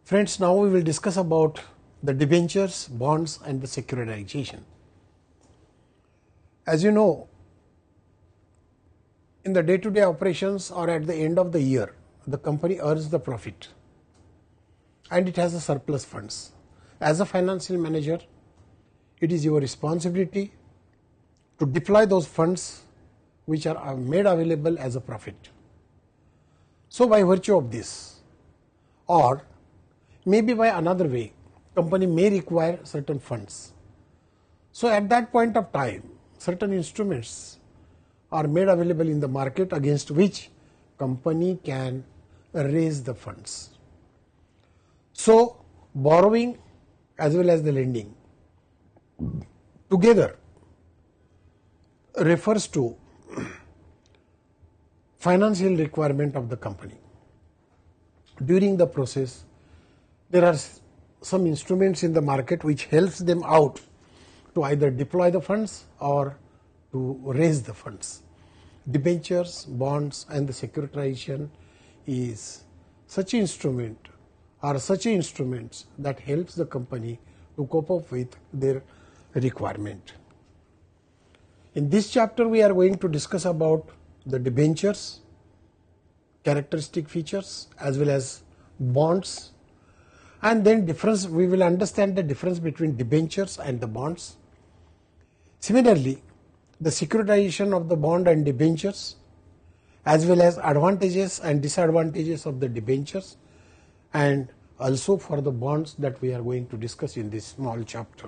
Friends, now we will discuss about the debentures, bonds and the securitization. As you know, in the day-to-day operations or at the end of the year, the company earns the profit and it has a surplus funds. As a financial manager, it is your responsibility to deploy those funds which are made available as a profit. So by virtue of this, or maybe by another way, company may require certain funds. So at that point of time, certain instruments are made available in the market against which company can raise the funds. So borrowing as well as the lending together refers to financial requirement of the company. During the process, there are some instruments in the market which helps them out to either deploy the funds or to raise the funds. Debentures, bonds and the securitization is such an instrument or such instruments that helps the company to cope up with their requirement. In this chapter, we are going to discuss about the debentures, characteristic features as well as bonds, and then we will understand the difference between debentures and the bonds. Similarly, the securitization of the bond and debentures as well as advantages and disadvantages of the debentures, and also for the bonds that we are going to discuss in this small chapter.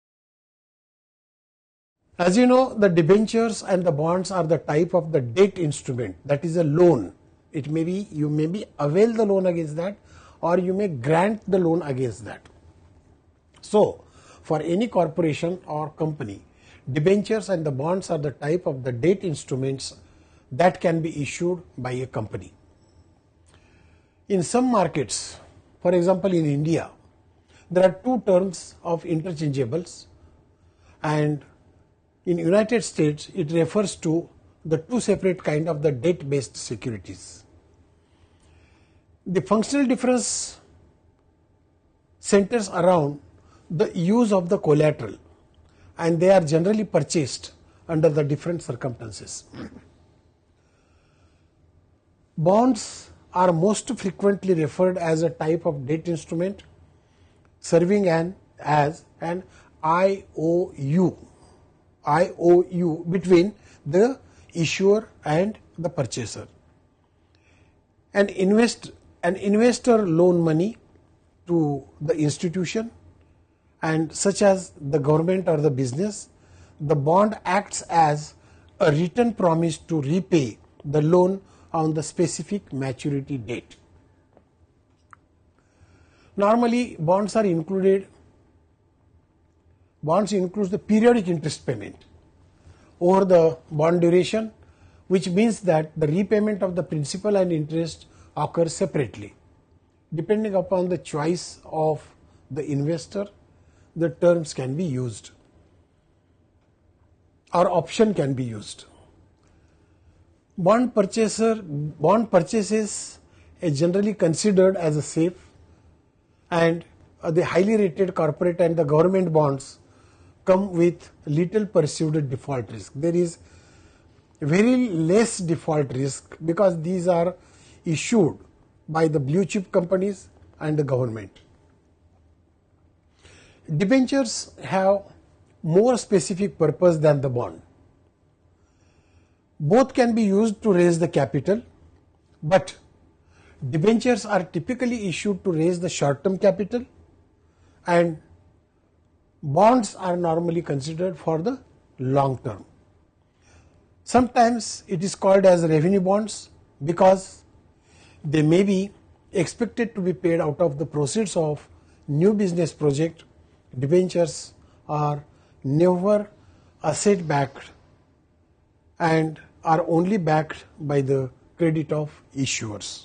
As you know, the debentures and the bonds are the type of the debt instrument, that is a loan. It may be, you may be avail the loan against that or you may grant the loan against that. So for any corporation or company, debentures and the bonds are the type of the debt instruments that can be issued by a company. In some markets, for example in India, there are two terms of interchangeables, and in United States it refers to the two separate kind of the debt-based securities. The functional difference centers around the use of the collateral, and they are generally purchased under the different circumstances. Bonds are most frequently referred as a type of debt instrument serving as an IOU between the issuer and the purchaser. An investor loan money to the institution, and such as the government or the business. The bond acts as a written promise to repay the loan on the specific maturity date. Normally bonds includes the periodic interest payment over the bond duration, which means that the repayment of the principal and interest occurs separately. Depending upon the choice of the investor, the terms can be used or option can be used. Bond purchases are generally considered as a safe, and the highly rated corporate and the government bonds come with little perceived default risk. There is very less default risk because these are issued by the blue chip companies and the government. Debentures have more specific purpose than the bond. Both can be used to raise the capital, but debentures are typically issued to raise the short-term capital and bonds are normally considered for the long term. Sometimes it is called as revenue bonds because they may be expected to be paid out of the proceeds of new business project. Debentures are never asset backed and are only backed by the credit of issuers.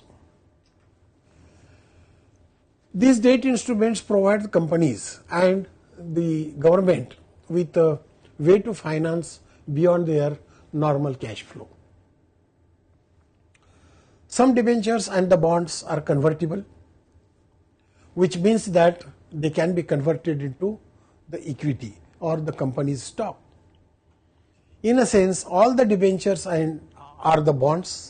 These debt instruments provide companies and the government with a way to finance beyond their normal cash flow. Some debentures and the bonds are convertible, which means that they can be converted into the equity or the company's stock. In a sense, all the debentures are the bonds,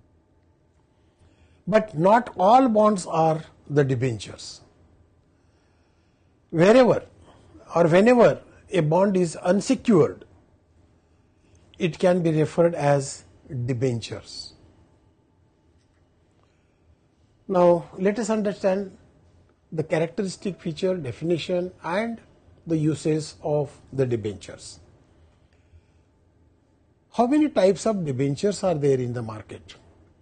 but not all bonds are the debentures. Wherever or whenever a bond is unsecured, it can be referred as debentures. Now, let us understand the characteristic feature, definition and the uses of the debentures. How many types of debentures are there in the market?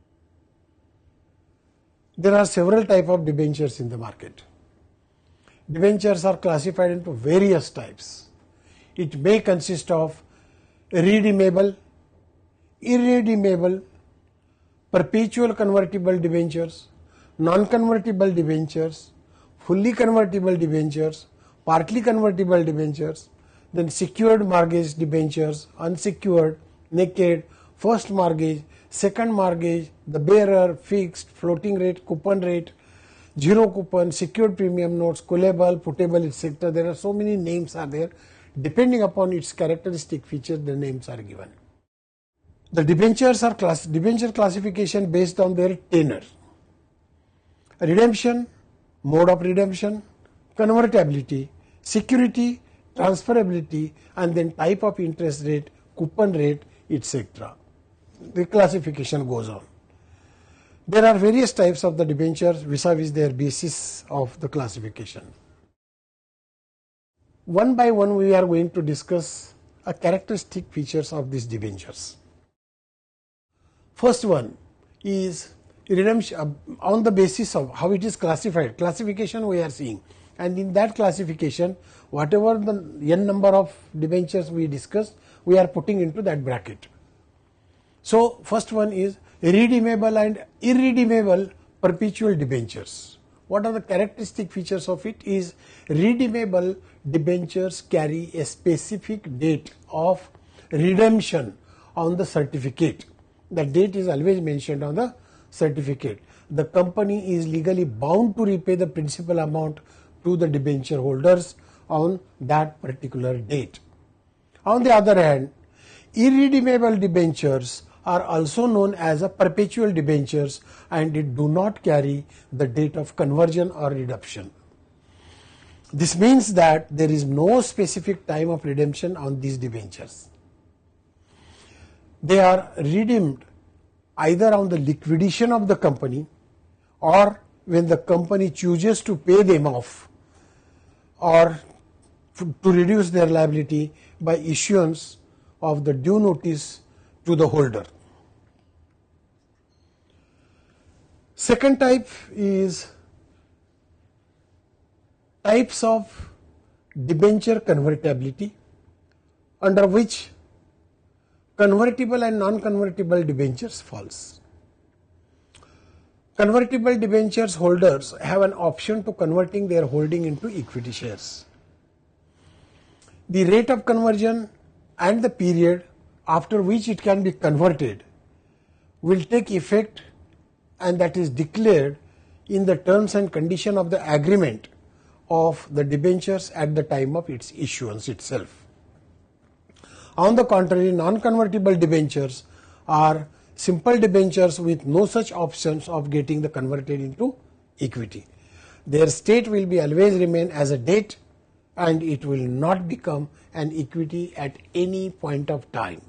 There are several types of debentures in the market. Debentures are classified into various types. It may consist of redeemable, irredeemable, perpetual convertible debentures, non-convertible debentures, fully convertible debentures, partly convertible debentures, then secured mortgage debentures, unsecured, naked, first mortgage, second mortgage, the bearer, fixed, floating rate, coupon rate, zero coupon, secured premium notes, callable, puttable, etc. There are so many names are there. Depending upon its characteristic features, the names are given. The debentures are debenture classification based on their tenor. Redemption, mode of redemption, convertibility, security, transferability, and then type of interest rate, coupon rate, etc. The classification goes on. There are various types of the debentures vis-a-vis their basis of the classification. One by one we are going to discuss a characteristic features of these debentures. First one is redemption on the basis of how it is classified. Classification we are seeing, and in that classification whatever the n number of debentures we discussed, we are putting into that bracket. So first one is redeemable and irredeemable perpetual debentures. What are the characteristic features of it? Is redeemable debentures carry a specific date of redemption on the certificate. The date is always mentioned on the certificate. The company is legally bound to repay the principal amount to the debenture holders on that particular date. On the other hand, irredeemable debentures are also known as a perpetual debentures, and it do not carry the date of conversion or redemption. This means that there is no specific time of redemption on these debentures. They are redeemed either on the liquidation of the company or when the company chooses to pay them off or to reduce their liability by issuance of the due notice to the holder. Second type is types of debenture convertibility, under which convertible and non-convertible debentures falls. Convertible debentures holders have an option to converting their holding into equity shares. The rate of conversion and the period after which it can be converted will take effect, and that is declared in the terms and condition of the agreement of the debentures at the time of its issuance itself. On the contrary, non-convertible debentures are simple debentures with no such options of getting the converted into equity. Their state will be always remain as a debt, and it will not become an equity at any point of time.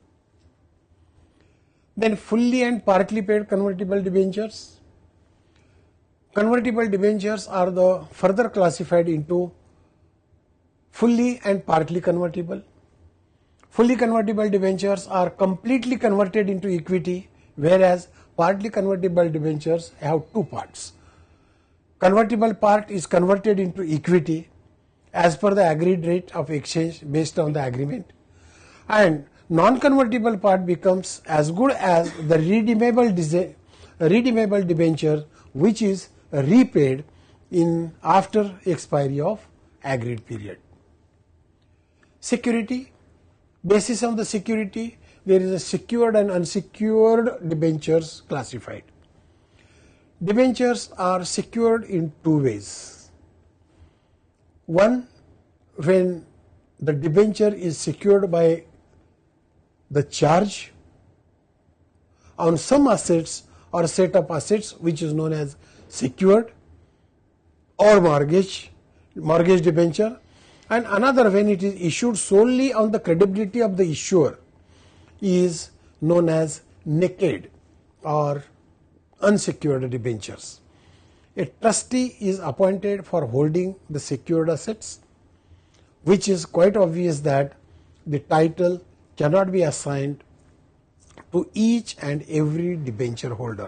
Then fully and partly paid convertible debentures. Convertible debentures are the further classified into fully and partly convertible. Fully convertible debentures are completely converted into equity, whereas partly convertible debentures have two parts. Convertible part is converted into equity as per the agreed rate of exchange based on the agreement, and non-convertible part becomes as good as the redeemable debenture, which is repaid in after expiry of agreed period. Security. Basis on the security, there is a secured and unsecured debentures classified. Debentures are secured in two ways. One, when the debenture is secured by the charge on some assets or set of assets which is known as secured or mortgage debenture, and another when it is issued solely on the credibility of the issuer is known as naked or unsecured debentures. A trustee is appointed for holding the secured assets, which is quite obvious that the title cannot be assigned to each and every debenture holder.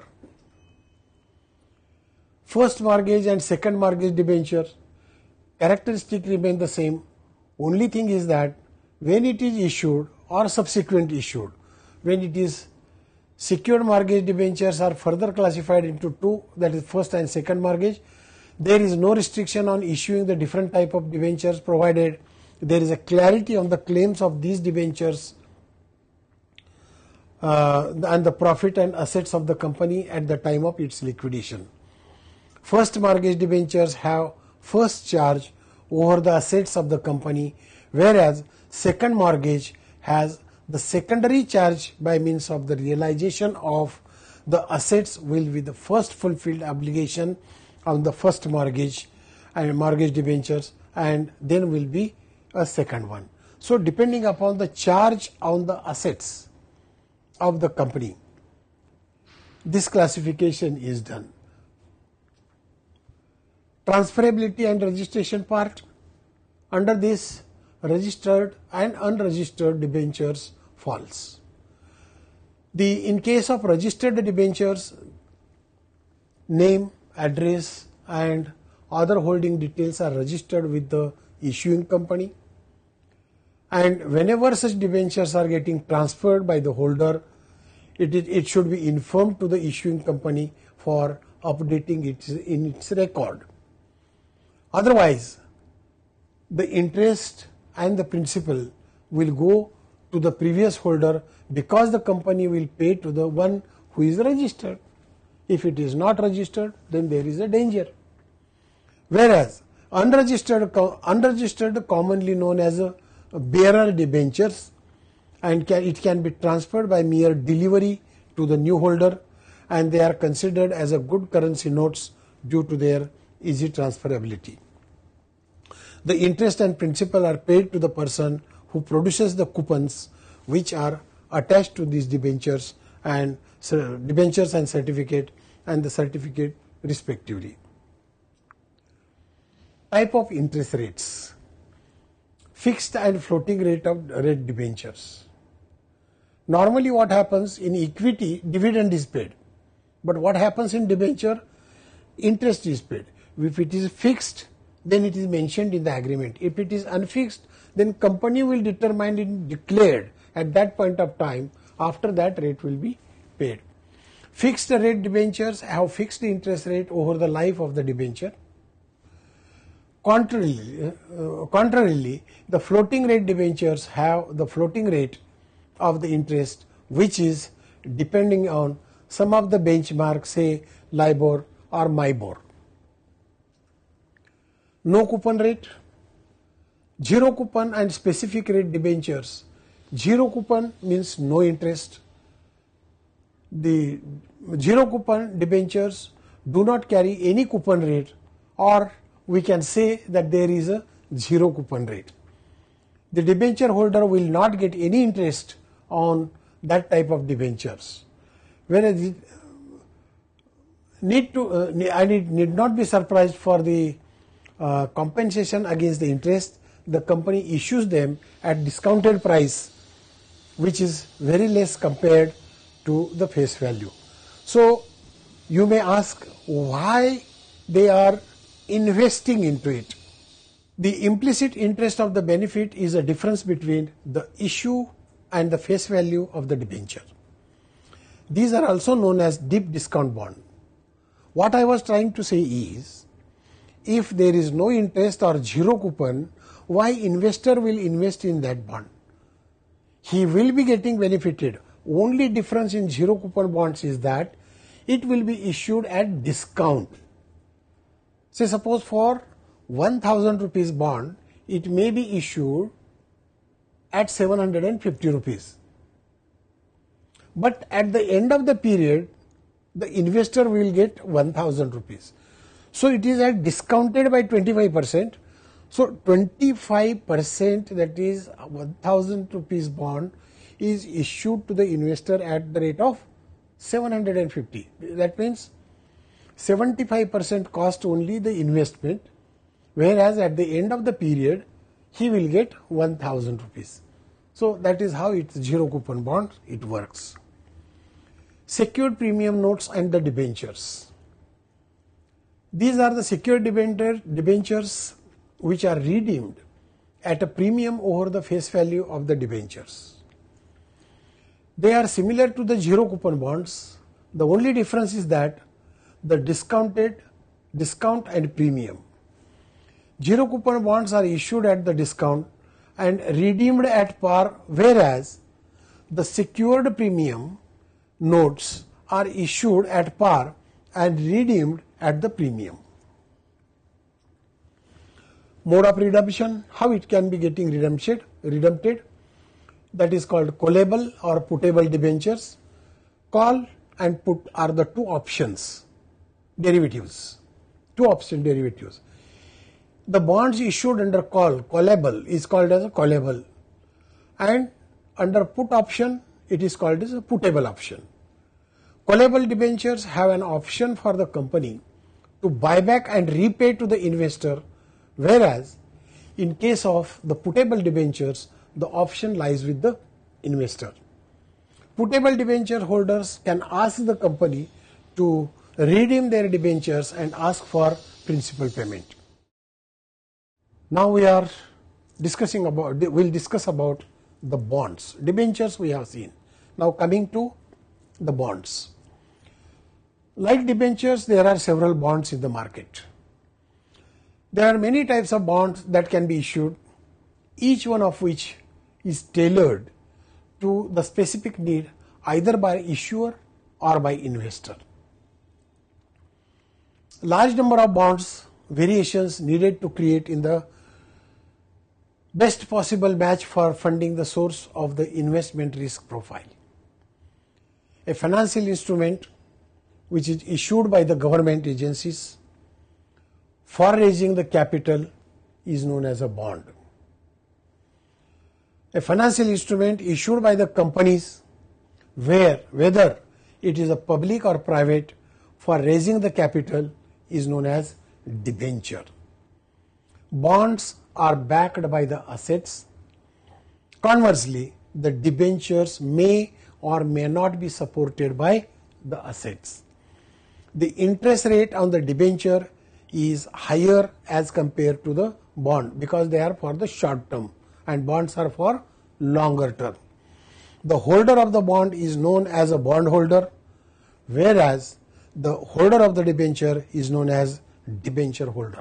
First mortgage and second mortgage debenture characteristic remain the same. Only thing is that when it is issued or subsequent issued, when it is secured mortgage debentures are further classified into two, that is first and second mortgage. There is no restriction on issuing the different type of debentures provided there is a clarity on the claims of these debentures and the profit and assets of the company at the time of its liquidation. First mortgage debentures have first charge over the assets of the company, whereas second mortgage has the secondary charge by means of the realization of the assets will be the first fulfilled obligation on the first mortgage and mortgage debentures, and then will be a second one. So depending upon the charge on the assets of the company, this classification is done. Transferability and registration part. Under this, registered and unregistered debentures falls. In case of registered debentures, name, address and other holding details are registered with the issuing company, and whenever such debentures are getting transferred by the holder, it should be informed to the issuing company for updating it in its record. Otherwise, the interest and the principal will go to the previous holder because the company will pay to the one who is registered. If it is not registered, then there is a danger. Whereas unregistered commonly known as a bearer debentures, and it can be transferred by mere delivery to the new holder, and they are considered as a good currency notes due to their easy transferability. The interest and principal are paid to the person who produces the coupons which are attached to these debentures and certificate and the certificate respectively. Type of interest rates. Fixed and floating rate debentures. Normally what happens in equity, dividend is paid, but what happens in debenture, interest is paid. If it is fixed, then it is mentioned in the agreement. If it is unfixed, then company will determine it declared at that point of time. After that, rate will be paid. Fixed rate debentures have fixed interest rate over the life of the debenture. Contrarily, the floating rate debentures have the floating rate of the interest, which is depending on some of the benchmarks, say LIBOR or MIBOR. No coupon rate. Zero coupon and specific rate debentures. Zero coupon means no interest. The zero coupon debentures do not carry any coupon rate, or we can say that there is a zero coupon rate. The debenture holder will not get any interest on that type of debentures. Whereas it need not be surprised for the compensation against the interest. The company issues them at discounted price, which is very less compared to the face value. So you may ask why they are investing into it. The implicit interest of the benefit is a difference between the issue and the face value of the debenture. These are also known as deep discount bond. What I was trying to say is, if there is no interest or zero coupon, why investor will invest in that bond? He will be getting benefited. Only difference in zero coupon bonds is that it will be issued at discount. Say suppose for 1000 rupees bond, it may be issued at 750 rupees. But at the end of the period, the investor will get 1000 rupees. So it is at discounted by 25%. So 25%, that is 1000 rupees bond, is issued to the investor at the rate of 750. That means 75% cost only the investment, whereas at the end of the period he will get 1000 rupees. So that is how it's zero coupon bond, it works. Secured premium notes and the debentures. These are the secured debentures which are redeemed at a premium over the face value of the debentures. They are similar to the zero coupon bonds. The only difference is that the discount and premium. Zero coupon bonds are issued at the discount and redeemed at par, whereas the secured premium notes are issued at par and redeemed at the premium. Mode of redemption, how it can be getting redempted, that is called callable or puttable debentures. Call and put are the two options derivatives, two option derivatives. The bonds issued under callable is called as a callable, and under put option it is called as a puttable option. Callable debentures have an option for the company to buy back and repay to the investor, whereas in case of the puttable debentures, the option lies with the investor. Puttable debenture holders can ask the company to redeem their debentures and ask for principal payment. Now we'll discuss about the bonds. Debentures we have seen. Now coming to the bonds. Like debentures, there are several bonds in the market. There are many types of bonds that can be issued, each one of which is tailored to the specific need either by issuer or by investor. Large number of bonds variations needed to create in the best possible match for funding the source of the investment risk profile. A financial instrument which is issued by the government agencies for raising the capital is known as a bond. A financial instrument issued by the companies whether it is a public or private for raising the capital is known as debenture. Bonds are backed by the assets. Conversely, the debentures may or may not be supported by the assets. The interest rate on the debenture is higher as compared to the bond because they are for the short term and bonds are for longer term. The holder of the bond is known as a bond holder, whereas the holder of the debenture is known as debenture holder.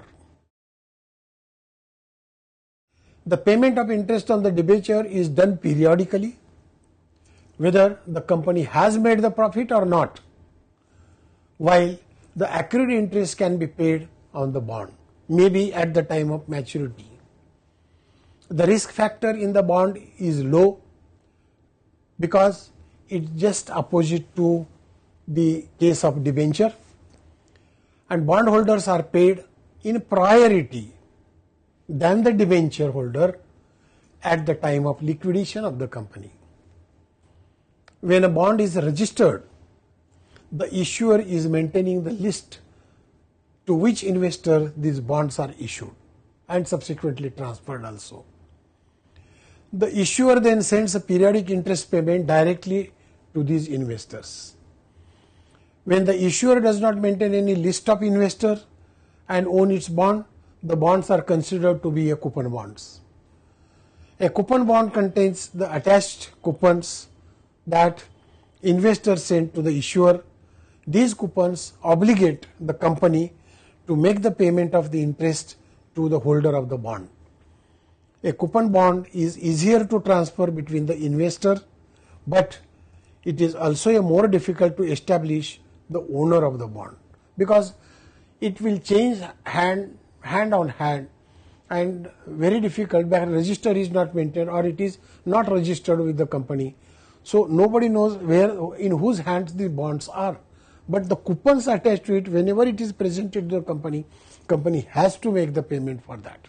The payment of interest on the debenture is done periodically, whether the company has made the profit or not, while the accrued interest can be paid on the bond, maybe at the time of maturity. The risk factor in the bond is low because it's just opposite to the case of debenture, and bondholders are paid in priority than the debenture holder at the time of liquidation of the company. When a bond is registered, the issuer is maintaining the list to which investor these bonds are issued and subsequently transferred also. The issuer then sends a periodic interest payment directly to these investors. When the issuer does not maintain any list of investors and own its bond, the bonds are considered to be a coupon bonds. A coupon bond contains the attached coupons that investors send to the issuer. These coupons obligate the company to make the payment of the interest to the holder of the bond. A coupon bond is easier to transfer between the investor, but it is also more difficult to establish the owner of the bond, because it will change hand on hand and very difficult, because register is not maintained or it is not registered with the company. So nobody knows in whose hands the bonds are. But the coupons attached to it, whenever it is presented to the company has to make the payment for that.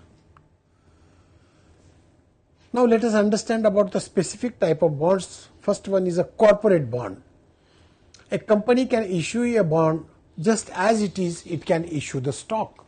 Now let us understand about the specific type of bonds. First one is a corporate bond. A company can issue a bond just as it is, it can issue the stock.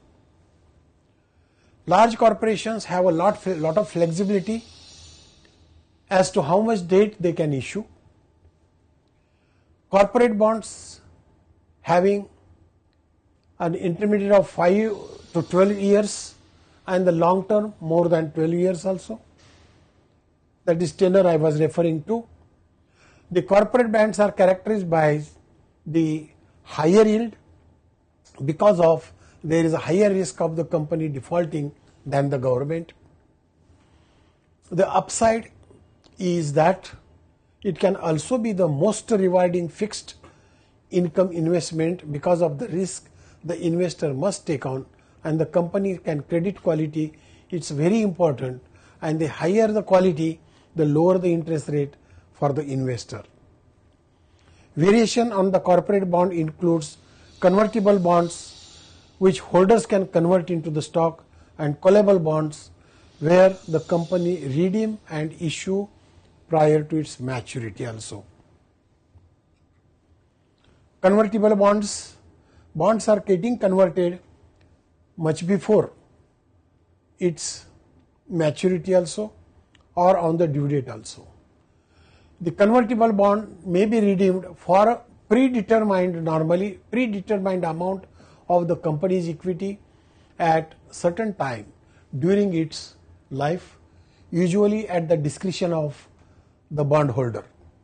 Large corporations have a lot of flexibility as to how much debt they can issue. Corporate bonds having an intermediate of 5 to 12 years and the long term more than 12 years also. That is tenor I was referring to. The corporate bonds are characterized by the higher yield because of there is a higher risk of the company defaulting than the government. The upside is that it can also be the most rewarding fixed income investment because of the risk the investor must take on, and the company can credit quality. It's very important, and the higher the quality, the lower the interest rate for the investor. Variation on the corporate bond includes convertible bonds which holders can convert into the stock, and callable bonds where the company redeem and issue prior to its maturity also. Convertible bonds are getting converted much before its maturity also or on the due date also. The convertible bond may be redeemed for a predetermined amount of the company's equity at certain time during its life, usually at the discretion of the bondholder.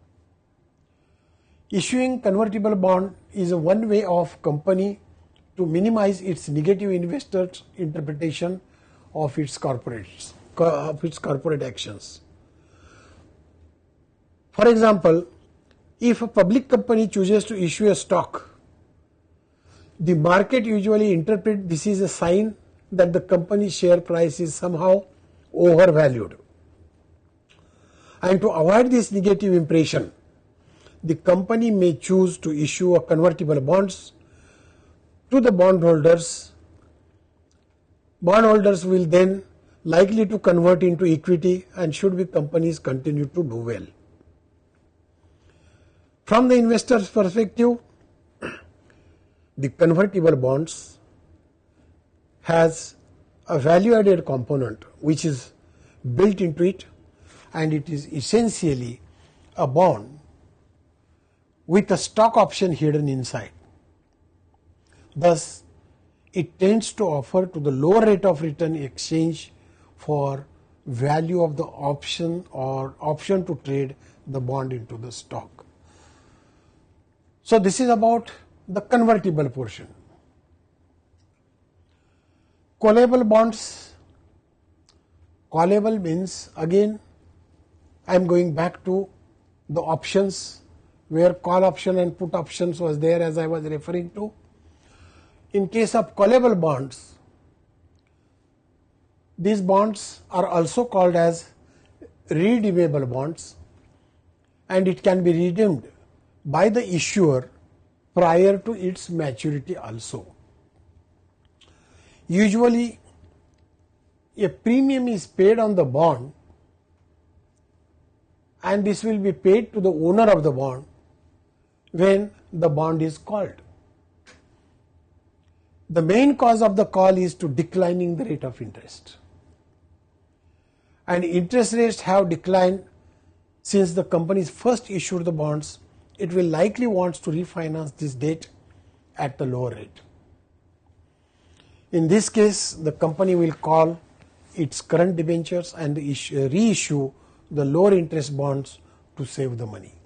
Issuing convertible bond is one way of company to minimize its negative investors' interpretation of its corporate actions. For example, if a public company chooses to issue a stock, the market usually interprets this is a sign that the company's share price is somehow overvalued. And to avoid this negative impression, the company may choose to issue a convertible bonds to the bondholders. Bondholders will then likely to convert into equity, and should the companies continue to do well. From the investor's perspective, the convertible bonds has a value-added component which is built into it, and it is essentially a bond with a stock option hidden inside. Thus, it tends to offer to the lower rate of return exchange for value of the option or option to trade the bond into the stock. So this is about the convertible portion. Callable bonds. Callable means, again I am going back to the options where call option and put options was there, as I was referring to. In case of callable bonds, these bonds are also called as redeemable bonds, and it can be redeemed by the issuer prior to its maturity also. Usually a premium is paid on the bond, and this will be paid to the owner of the bond when the bond is called. The main cause of the call is to declining the rate of interest, and interest rates have declined since the companies first issued the bonds. It will likely wants to refinance this debt at the lower rate. In this case, the company will call its current debentures and reissue the lower interest bonds to save the money.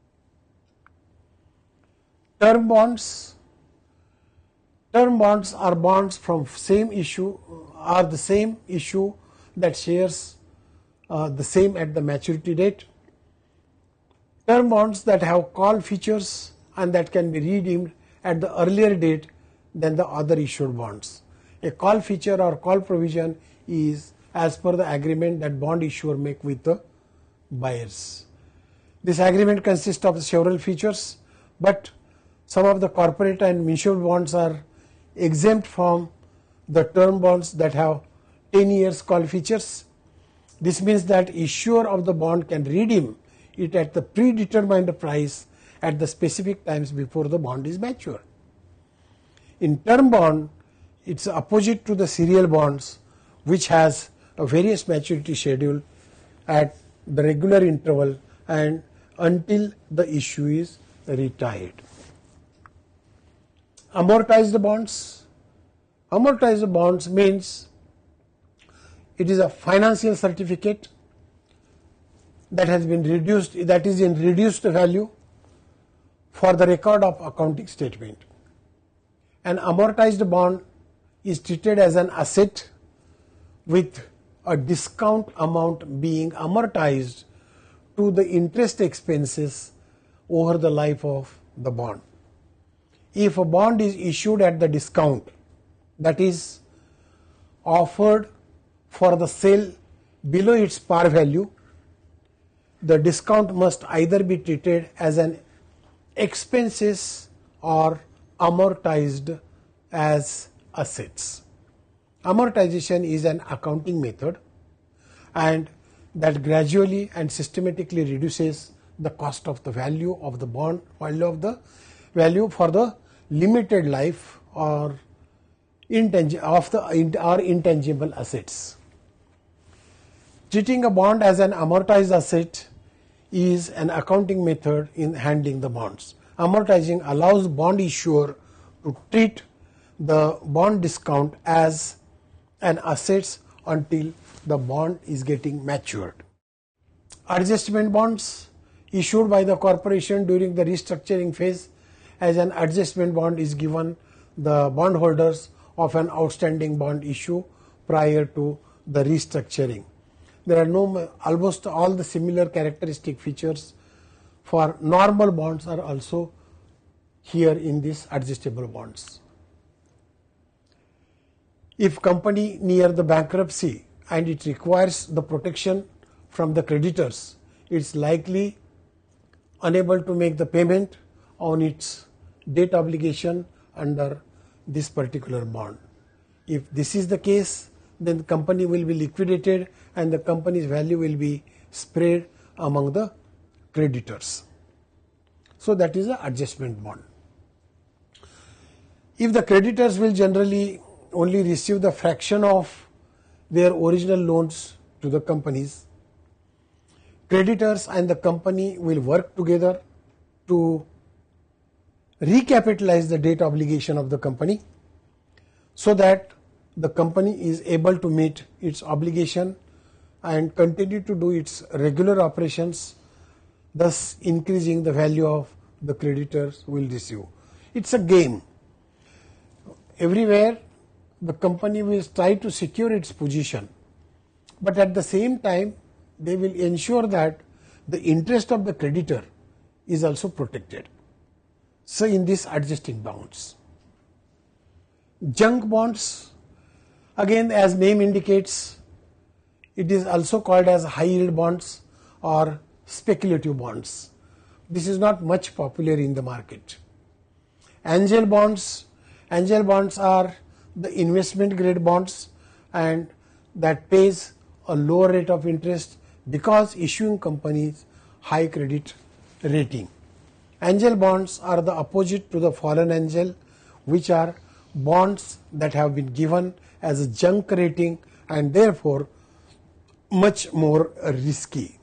Term bonds. Term bonds are bonds from same issue, are the same issue that shares the same at the maturity date. Term bonds that have call features and that can be redeemed at the earlier date than the other issued bonds. A call feature or call provision is as per the agreement that bond issuer make with the buyers. This agreement consists of several features, but some of the corporate and municipal bonds are exempt from the term bonds that have 10 years call features. This means that issuer of the bond can redeem it at the predetermined price at the specific times before the bond is mature. In term bond, it's opposite to the serial bonds, which has a various maturity schedule at the regular interval and until the issue is retired. Amortized bonds. Amortized bonds means it is a financial certificate that has been reduced, that is in reduced value for the record of accounting statement. An amortized bond is treated as an asset with a discount amount being amortized to the interest expenses over the life of the bond. If a bond is issued at the discount, that is offered for the sale below its par value, the discount must either be treated as an expenses or amortized as assets. Amortization is an accounting method and that gradually and systematically reduces the cost of the value of the bond, value for the limited life or intangible assets. Treating a bond as an amortized asset is an accounting method in handling the bonds. Amortizing allows bond issuer to treat the bond discount as an asset until the bond is getting matured. Adjustment bonds issued by the corporation during the restructuring phase, as an adjustment bond is given the bondholders of an outstanding bond issue prior to the restructuring. There are almost all the similar characteristic features for normal bonds are also here in this adjustable bonds. If company near the bankruptcy and it requires the protection from the creditors, it's likely unable to make the payment on its debt obligation under this particular bond. If this is the case, then the company will be liquidated and the company's value will be spread among the creditors. So that is an adjustment bond. If the creditors will generally only receive the fraction of their original loans to the companies, creditors and the company will work together to recapitalize the debt obligation of the company so that the company is able to meet its obligation and continue to do its regular operations, thus increasing the value of the creditors will receive. It's a game. Everywhere the company will try to secure its position, but at the same time they will ensure that the interest of the creditor is also protected. So in this adjusting bonds. Junk bonds, again as name indicates, it is also called as high yield bonds or speculative bonds. This is not much popular in the market. Angel bonds are the investment grade bonds and that pays a lower rate of interest because issuing companies high credit rating. Angel bonds are the opposite to the fallen angel, which are bonds that have been given as a junk rating and therefore much more risky.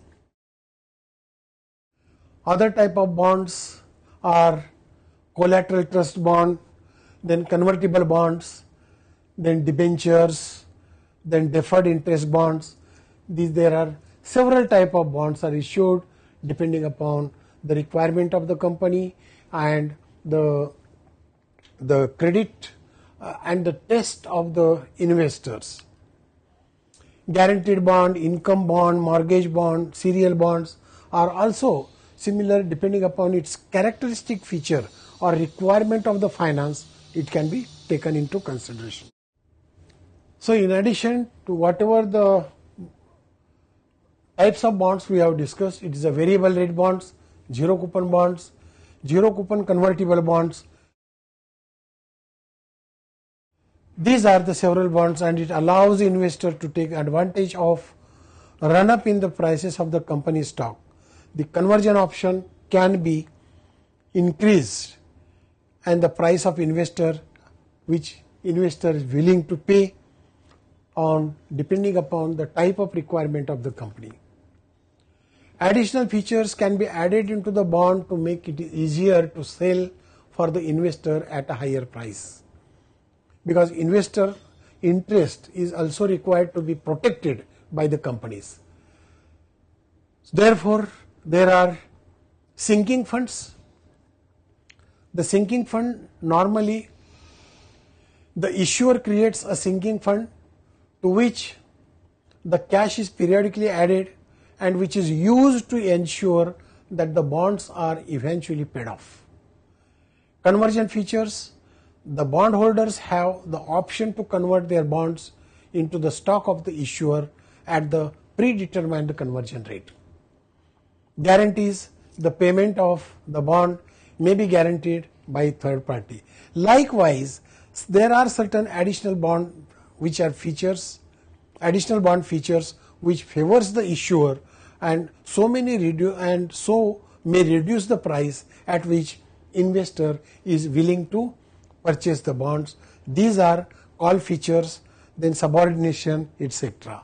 Other type of bonds are collateral trust bond, then convertible bonds, then debentures, then deferred interest bonds. There are several type of bonds are issued depending upon the requirement of the company and the credit and the test of the investors. Guaranteed bond, income bond, mortgage bond, serial bonds are also similar depending upon its characteristic feature or requirement of the finance, it can be taken into consideration. So in addition to whatever the types of bonds we have discussed, it is a variable rate bonds, zero coupon convertible bonds. These are the several bonds, and it allows the investor to take advantage of run up in the prices of the company stock. The conversion option can be increased, and the price of investor which investor is willing to pay on depending upon the type of requirement of the company. Additional features can be added into the bond to make it easier to sell for the investor at a higher price, because investor interest is also required to be protected by the companies. Therefore, there are sinking funds. The sinking fund, normally the issuer creates a sinking fund to which the cash is periodically added and which is used to ensure that the bonds are eventually paid off. Conversion features: the bondholders have the option to convert their bonds into the stock of the issuer at the predetermined conversion rate. Guarantees: the payment of the bond may be guaranteed by third party. Likewise, there are certain additional bond which are features, additional bond features which favors the issuer, and so may reduce the price at which investor is willing to purchase the bonds. These are call features, then subordination, etc.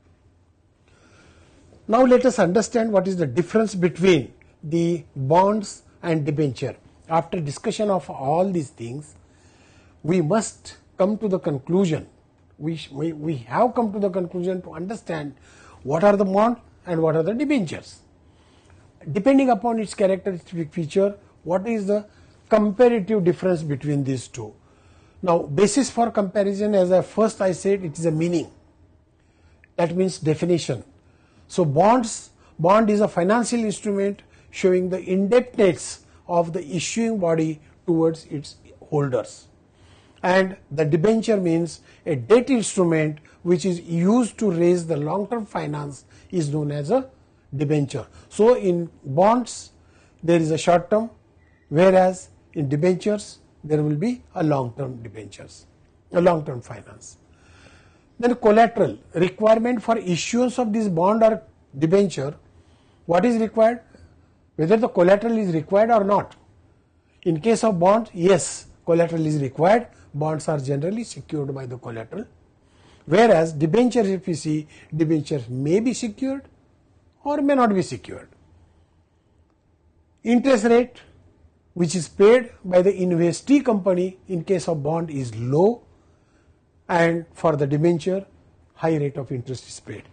Now let us understand what is the difference between the bonds and debenture. After discussion of all these things, we must come to the conclusion. We have come to the conclusion to understand what are the bonds and what are the debentures. Depending upon its characteristic feature, what is the comparative difference between these two? Now, basis for comparison, as I said, it is a meaning. That means definition. So bond is a financial instrument showing the indebtedness of the issuing body towards its holders. And the debenture means a debt instrument which is used to raise the long-term finance is known as a debenture. So in bonds there is a short term, whereas in debentures there will be a long-term debentures, a long-term finance. Then collateral, requirement for issuance of this bond or debenture. What is required? Whether the collateral is required or not. In case of bonds, yes, collateral is required. Bonds are generally secured by the collateral. Whereas debentures, if you see, debentures may be secured or may not be secured. Interest rate which is paid by the investee company in case of bond is low, and for the debenture high rate of interest is paid.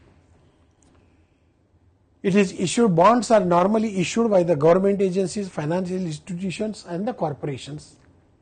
It is issued, bonds are normally issued by the government agencies, financial institutions and the corporations,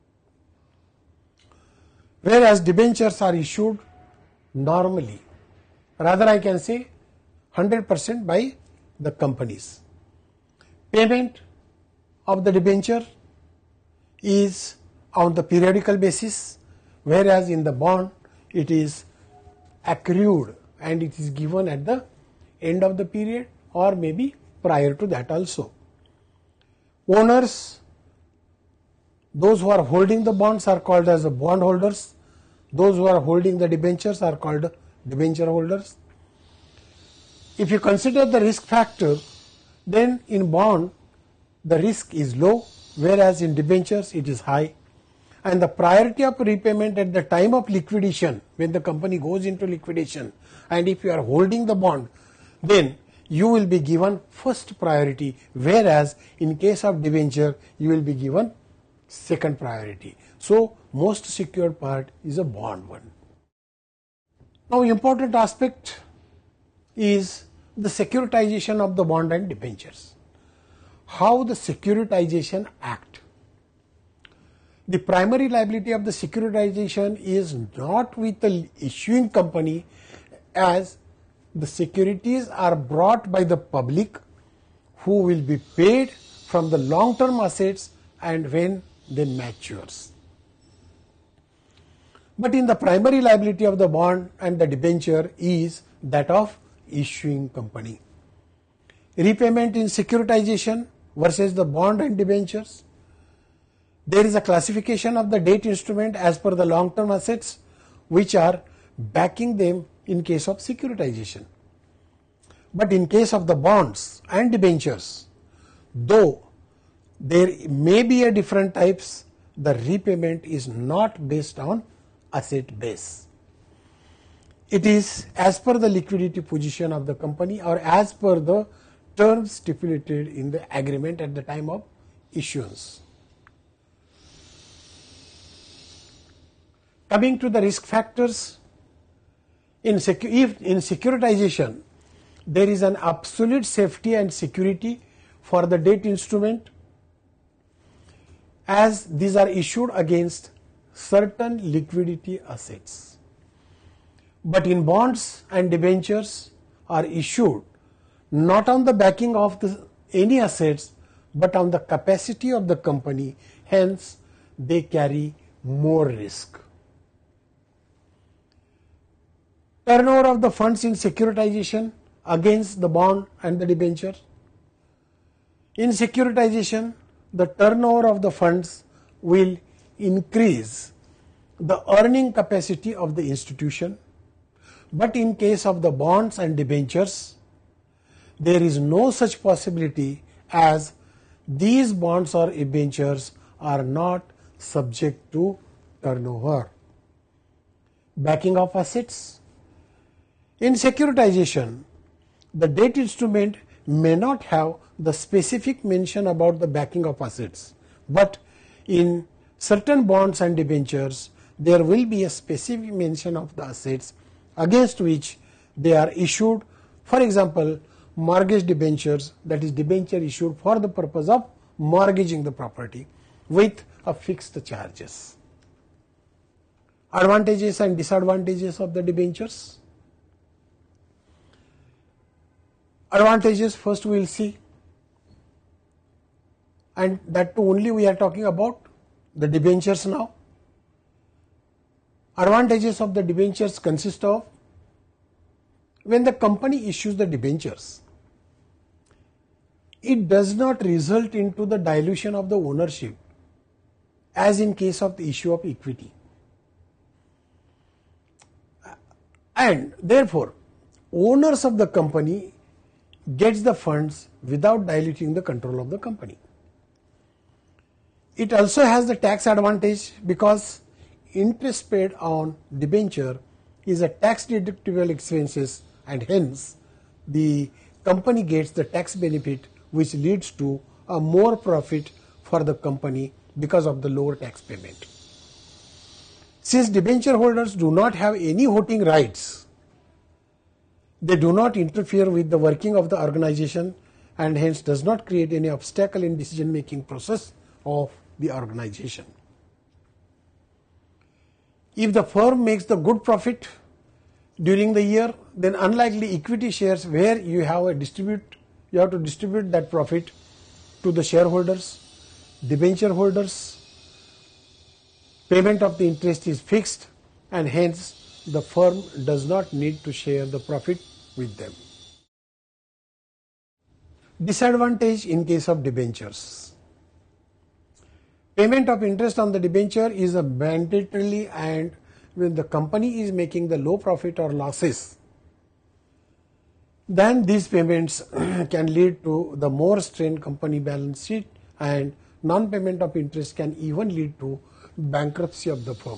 whereas debentures are issued normally, rather I can say 100% by the companies. Payment of the debenture is on the periodical basis, whereas in the bond it is accrued and it is given at the end of the period or maybe prior to that also. Owners, those who are holding the bonds are called as the bond holders. Those who are holding the debentures are called debenture holders. If you consider the risk factor, then in bond the risk is low, whereas in debentures it is high. And the priority of repayment at the time of liquidation, when the company goes into liquidation, and if you are holding the bond, then you will be given first priority, whereas in case of debenture you will be given second priority. So most secured part is a bond one. Now important aspect is the securitization of the bond and debentures. How the securitization act? The primary liability of the securitization is not with the issuing company, as the securities are brought by the public who will be paid from the long-term assets, and when then matures. But in the primary liability of the bond and the debenture is that of issuing company. Repayment in securitization versus the bond and debentures. There is a classification of the debt instrument as per the long-term assets which are backing them in case of securitization. But in case of the bonds and debentures, though there may be a different types, the repayment is not based on asset base. It is as per the liquidity position of the company or as per the terms stipulated in the agreement at the time of issuance. Coming to the risk factors, in securitization, there is an absolute safety and security for the debt instrument as these are issued against certain liquidity assets. But in bonds and debentures are issued not on the backing of any assets but on the capacity of the company, hence they carry more risk. Turnover of the funds in securitization against the bond and the debenture. In securitization, the turnover of the funds will increase the earning capacity of the institution, but in case of the bonds and debentures, there is no such possibility as these bonds or debentures are not subject to turnover. Backing of assets. In securitization, the debt instrument may not have the specific mention about the backing of assets, but in certain bonds and debentures, there will be a specific mention of the assets against which they are issued. For example, mortgage debentures, that is debenture issued for the purpose of mortgaging the property with a fixed charges. Advantages and disadvantages of the debentures. Advantages first we will see, and that too only we are talking about the debentures now. Advantages of the debentures consist of, when the company issues the debentures, it does not result into the dilution of the ownership as in case of the issue of equity, and therefore owners of the company gets the funds without diluting the control of the company. It also has the tax advantage because interest paid on debenture is a tax deductible expenses, and hence the company gets the tax benefit which leads to a more profit for the company because of the lower tax payment. Since debenture holders do not have any voting rights, they do not interfere with the working of the organization and hence does not create any obstacle in decision making process of the organization. If the firm makes the good profit during the year, then unlike equity shares where you have to distribute that profit to the shareholders, debenture holders, payment of the interest is fixed and hence the firm does not need to share the profit with them. Disadvantage in case of debentures. Payment of interest on the debenture is a mandatorily, and when the company is making the low profit or losses, then these payments can lead to the more strained company balance sheet, and non-payment of interest can even lead to bankruptcy of the firm.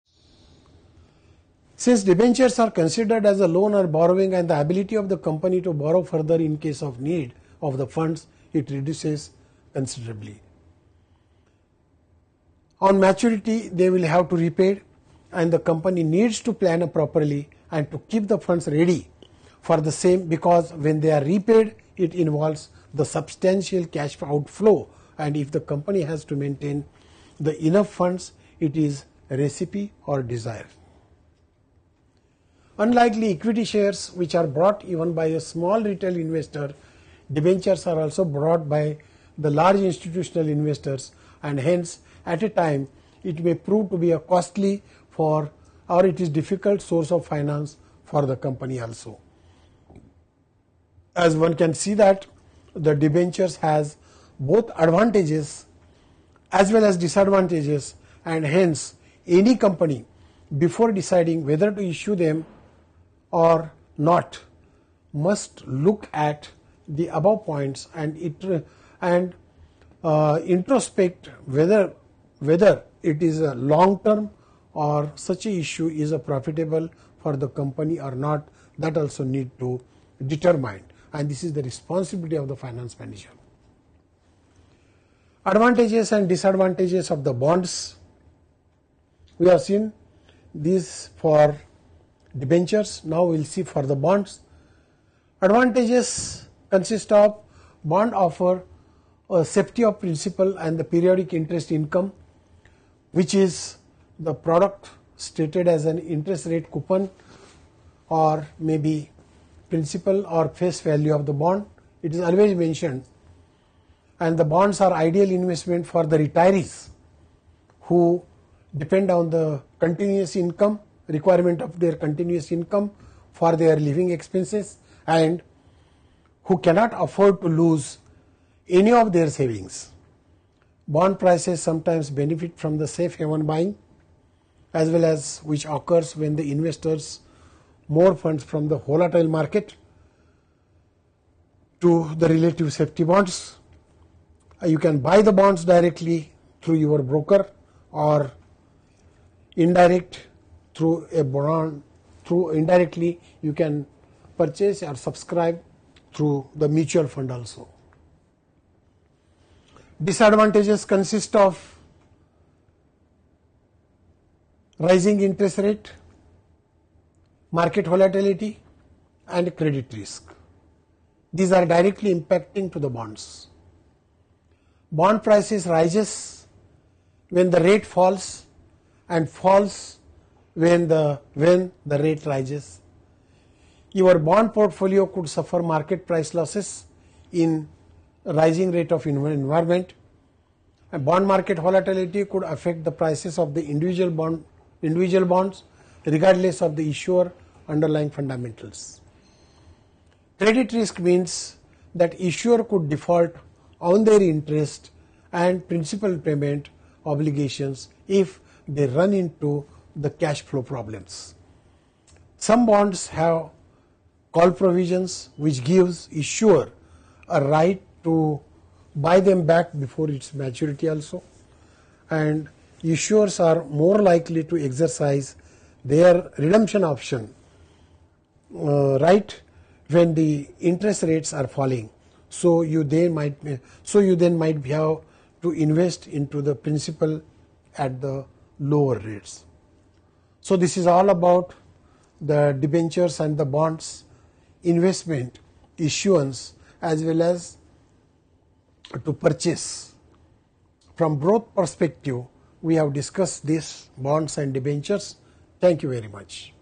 Since debentures are considered as a loan or borrowing and the ability of the company to borrow further in case of need of the funds, it reduces considerably. On maturity, they will have to repay, and the company needs to plan properly and to keep the funds ready for the same, because when they are repaid, it involves the substantial cash outflow, and if the company has to maintain the enough funds, it is a recipe or desire. Unlike equity shares which are bought even by a small retail investor, debentures are also bought by the large institutional investors, and hence at a time it may prove to be a costly for, or it is difficult source of finance for the company also. As one can see that the debentures has both advantages as well as disadvantages, and hence any company before deciding whether to issue them or not must look at the above points and introspect whether it is a long term or such a issue is a profitable for the company or not. That also need to determine, and this is the responsibility of the finance manager. Advantages and disadvantages of the bonds. We have seen these for debentures. Now we will see for the bonds. Advantages consist of bond offer a safety of principal and the periodic interest income, which is the product stated as an interest rate coupon or maybe principal or face value of the bond. It is always mentioned, and the bonds are ideal investment for the retirees who depend on the continuous income, requirement of their continuous income for their living expenses, and who cannot afford to lose any of their savings. Bond prices sometimes benefit from the safe haven buying, as well as which occurs when the investors more funds from the volatile market to the relative safety bonds. You can buy the bonds directly through your broker or indirect through a bond. Through indirectly you can purchase or subscribe through the mutual fund also. Disadvantages consist of rising interest rate, market volatility, and credit risk. These are directly impacting to the bonds. Bond prices rises when the rate falls and falls when the rate rises. Your bond portfolio could suffer market price losses in rising rate of environment. And bond market volatility could affect the prices of the individual bonds regardless of the issuer underlying fundamentals. Credit risk means that issuer could default on their interest and principal payment obligations if they run into the cash flow problems. Some bonds have call provisions which gives issuer a right to buy them back before its maturity also, and issuers are more likely to exercise their redemption option right when the interest rates are falling. So you then might have to invest into the principal at the lower rates. So this is all about the debentures and the bonds investment, issuance, as well as to purchase. From both perspective, we have discussed this bonds and debentures. Thank you very much.